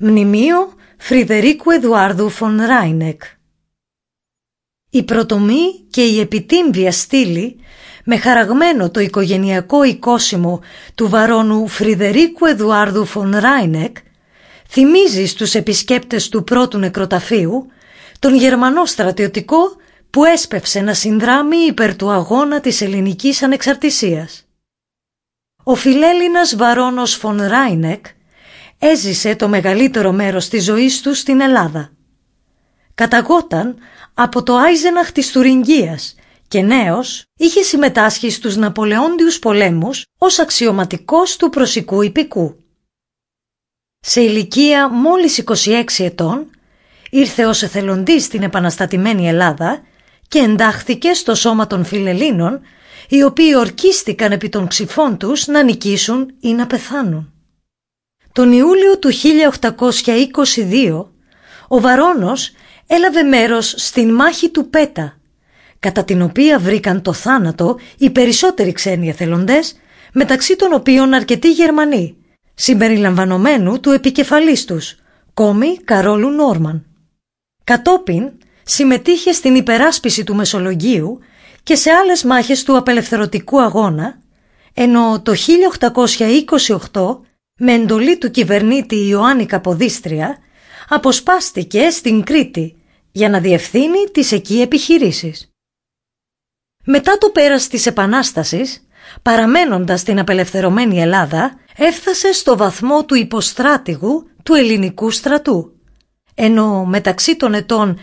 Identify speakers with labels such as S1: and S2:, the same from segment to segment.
S1: Μνημείο Φριδερίκου Εδουάρδου φον Ράινεκ. Η πρωτομή και η επιτύμβια στήλη με χαραγμένο το οικογενειακό οικόσιμο του βαρώνου Φριδερίκου Εδουάρδου φον Ράινεκ θυμίζει στους επισκέπτες του πρώτου νεκροταφείου τον Γερμανό στρατιωτικό που έσπευσε να συνδράμει υπέρ του αγώνα της ελληνικής ανεξαρτησίας. Ο φιλέλληνας βαρώνος φον Ράινεκ έζησε το μεγαλύτερο μέρος της ζωής του στην Ελλάδα. Καταγόταν από το Άιζεναχ της Τουρινγκίας και νέος είχε συμμετάσχει στους Ναπολεόντιους πολέμους ως αξιωματικός του προσικού υπηκού. Σε ηλικία μόλις 26 ετών ήρθε ως εθελοντής στην επαναστατημένη Ελλάδα και εντάχθηκε στο σώμα των Φιλελλήνων, οι οποίοι ορκίστηκαν επί των ξυφών τους να νικήσουν ή να πεθάνουν. Τον Ιούλιο του 1822 ο Βαρώνος έλαβε μέρος στην μάχη του Πέτα, κατά την οποία βρήκαν το θάνατο οι περισσότεροι ξένοι εθελοντές, μεταξύ των οποίων αρκετοί Γερμανοί, συμπεριλαμβανομένου του επικεφαλής τους, κόμι Καρόλου Νόρμαν. Κατόπιν συμμετείχε στην υπεράσπιση του Μεσολογγίου και σε άλλες μάχες του απελευθερωτικού αγώνα, ενώ το 1828 με εντολή του κυβερνήτη Ιωάννη Καποδίστρια αποσπάστηκε στην Κρήτη για να διευθύνει τις εκεί επιχειρήσεις. Μετά το πέρας της Επανάστασης, παραμένοντας στην απελευθερωμένη Ελλάδα, έφτασε στο βαθμό του υποστράτηγου του ελληνικού στρατού, ενώ μεταξύ των ετών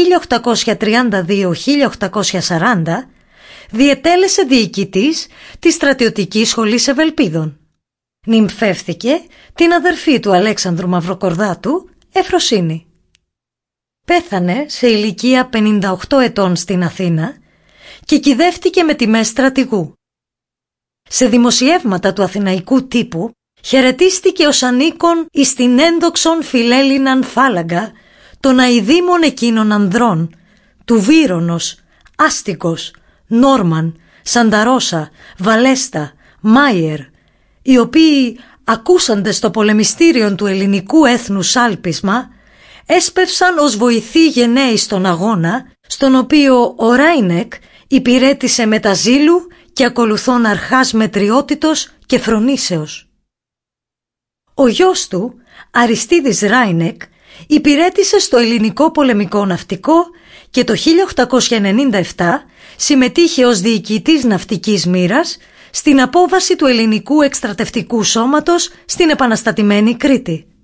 S1: 1832-1840 διετέλεσε διοικητής της στρατιωτικής σχολής Ευελπίδων. Νυμφεύθηκε την αδερφή του Αλέξανδρου Μαυροκορδάτου, Εφροσύνη. Πέθανε σε ηλικία 58 ετών στην Αθήνα και κυδεύτηκε με τιμές στρατηγού. Σε δημοσιεύματα του αθηναϊκού τύπου χαιρετίστηκε ως ανήκον εις την ένδοξον φιλέλληναν φάλαγγα των αηδήμων εκείνων ανδρών, του Βύρονος, Άστικος, Νόρμαν, Σανταρόσα, Βαλέστα, Μάιερ, οι οποίοι ακούσαντες το πολεμιστήριον του ελληνικού έθνους σάλπισμα, έσπευσαν ως βοηθοί γενναίοι στον αγώνα, στον οποίο ο Ράινεκ υπηρέτησε με τα ζήλου και ακολουθών αρχάς μετριότητος και φρονήσεως. Ο γιος του, Αριστίδης Ράινεκ, υπηρέτησε στο ελληνικό πολεμικό ναυτικό και το 1897 συμμετείχε ως διοικητής ναυτικής μοίρας στην απόβαση του ελληνικού εκστρατευτικού σώματος στην επαναστατημένη Κρήτη.